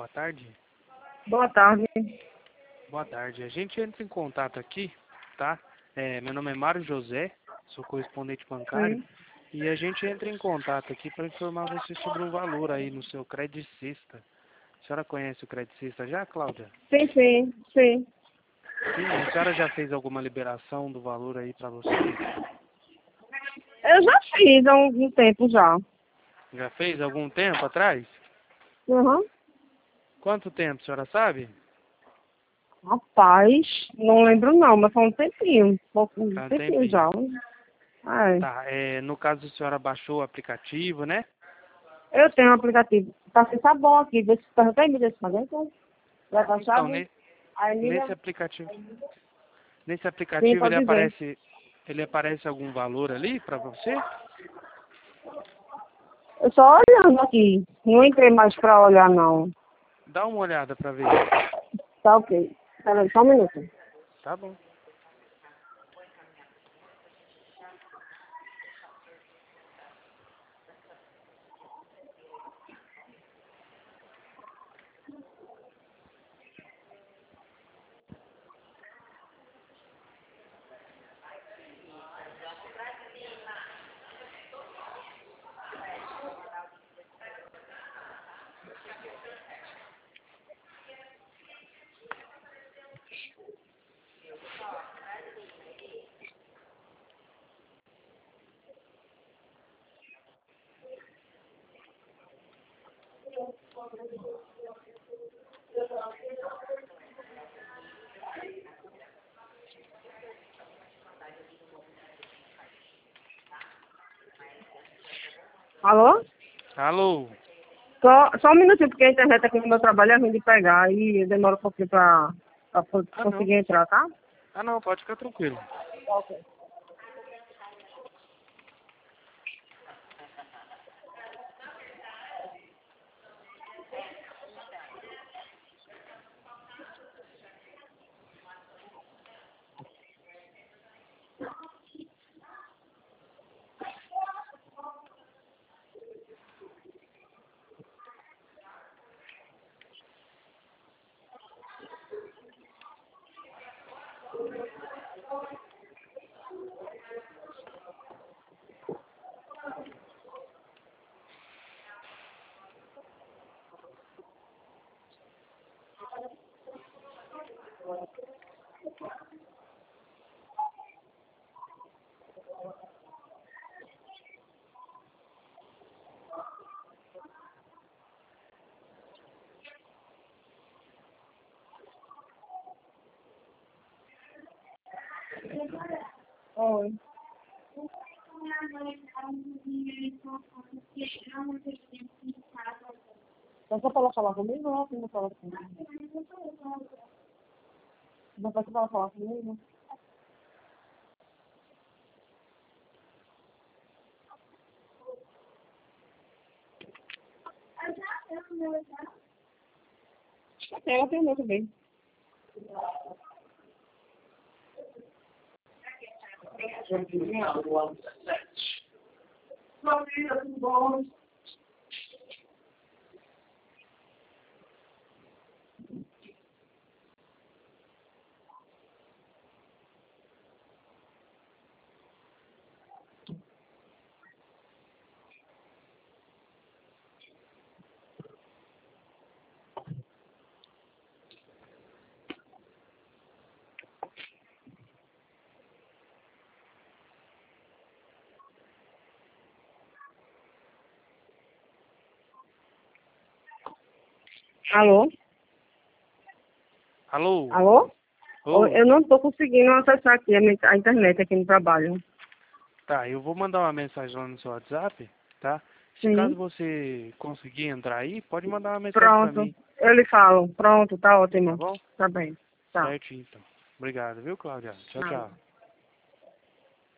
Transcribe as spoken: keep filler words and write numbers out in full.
boa tarde. Boa tarde. Boa tarde. A gente entra em contato aqui, tá? É, meu nome é Mário José, sou correspondente bancário. Sim. E a gente entra em contato aqui para informar você sobre um valor aí no seu Credicista. A senhora conhece o Credicista já, Cláudia? Sim, sim, sim. Sim, a senhora já fez alguma liberação do valor aí para você? Eu já fiz há algum tempo já. Já fez algum tempo atrás? Uhum. Quanto tempo, a senhora sabe? Rapaz, não lembro não, mas foi um tempinho. Pouco, um Há um tempinho já. tempinho. É. Tá, é, no caso a senhora baixou o aplicativo, né? Eu tenho um aplicativo. Tá sem sabão aqui. Vê se tá até me deixa pra dentro. Já tá a Então, chave? ne- Aí nesse liga. aplicativo, nesse Sim, aplicativo ele pode dizer. aparece, ele aparece algum valor ali para você? Eu só olhando aqui. Não entrei mais pra olhar não. Dá uma olhada para ver. Tá ok. Peraí, só um minuto. Tá bom. Alô? Alô? Só, só um minutinho, porque a internet aqui no meu trabalho é ruim de pegar e demora um pouquinho pra, pra po- Ah, não. conseguir entrar, tá? Ah, não, pode ficar tranquilo. Ok. Oi. Então, só para ela falar comigo, ou não fala comigo? Não pode ela falar comigo? Ela tem o meu também. Alô? Alô? Alô? Oi, Ô, eu não estou conseguindo acessar aqui a, minha- a internet aqui no trabalho. tá, eu vou mandar uma mensagem lá no seu WhatsApp, tá? Se caso Sim. você conseguir entrar aí, pode mandar uma mensagem para Pronto. mim, Eu lhe falo. Pronto, tá tá ótimo. bom? Tá bem. Tá. Certo, então. Obrigado, viu, Cláudia? Tchau, Nada. tchau.